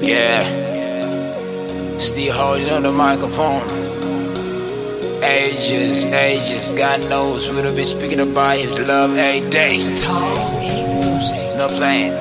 Yeah, still holding on the microphone. Ages, God knows we'll be speaking about His love every day. No playing.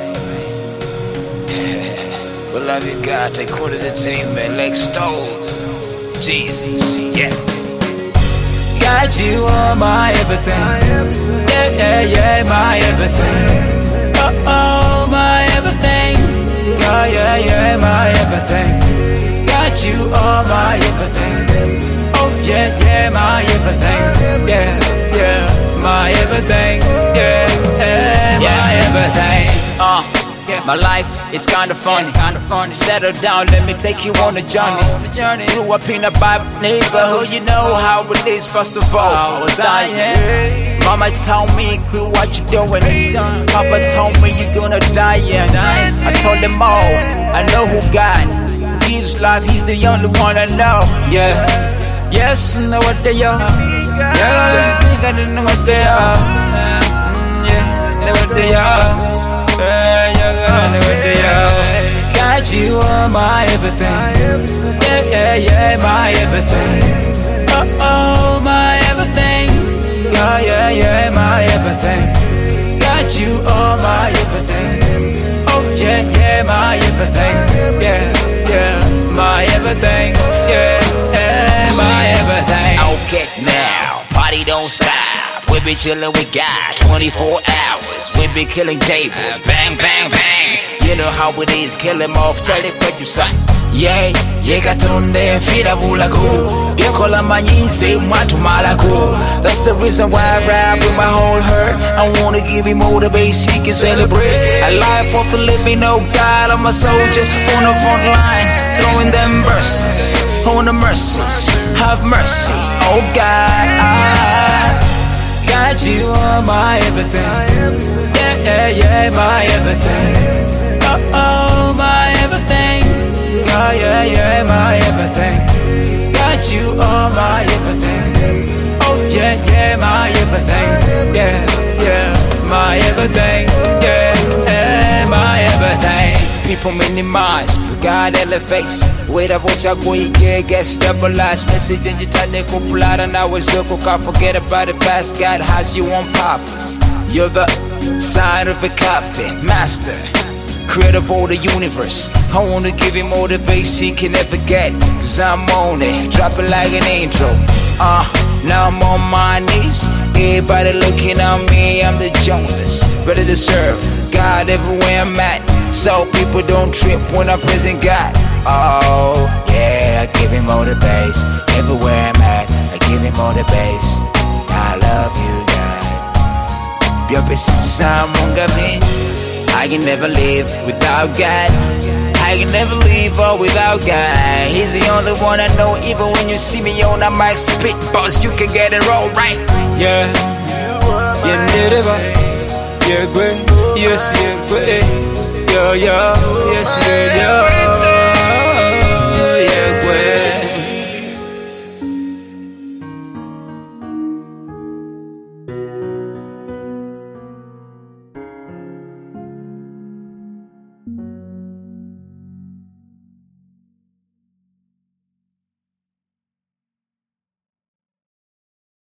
We love you, God. Take quarter of the team, man. Like stole. Jesus, yeah. God, you are my everything. Yeah, my everything. Oh, my everything. Yeah, my everything. God, you are my everything. Oh, yeah, my everything. Yeah, my everything. Yeah, my everything. My life is kinda funny. Settle down, let me take you on a journey. Grew up in a Bible neighborhood, you know how it is. First of all, I was dying. Mama told me, quit what you doing. Papa told me you're gonna die, yeah. I told them all, I know who God gives life, He's the only one I know, yeah. Yes, I know what they are. Yeah, let's sing, I don't know what they are. Yeah, know what they are. God, you are my everything. Yeah, my everything. Oh, my everything. Yeah, my everything. God, you are my everything. Oh, yeah, my everything. Yeah, my everything. Yeah, my everything. Okay, now, party don't stop. We be chillin' with God 24 hours. We be killing tables, bang, bang, bang. You know how it is, kill him off, tell it what you say. Yeah, yekatonde fira bulaku. Biokola manyise matu malaku. That's the reason why I rap with my whole heart. I wanna give him motivation, he can celebrate. A life of the living, oh God, I'm a soldier on the front line, throwing them verses on the mercies. Have mercy, oh God. God, you are my everything. Yeah, my everything. Oh, my everything. Yeah, my everything. God, you are my everything. Oh, yeah, my everything. Yeah, my everything. Yeah, my everything. People minimize, but God elevates. Wait up, watch out, go get stabilized. Message in your time, they couple out, and I was up. Can't forget about the past. God has you on purpose. You're the sign of a captain, master, creator of all the universe. I wanna give him all the bass he can ever get, cause I'm on it, dropping like an angel. Now I'm on my knees. Everybody looking at me, I'm the Jonas, ready to serve God everywhere I'm at. So people don't trip when I'm praising God. Oh, yeah, I give him all the bass. Everywhere I'm at, I give him all the bass. I love you, God. I can never live without God. I can never live all without God. He's the only one I know. Even when you see me on a mic spit boss, you can get it all right. Yeah, you're great. Yes, you're great. Yo, yes, yeah.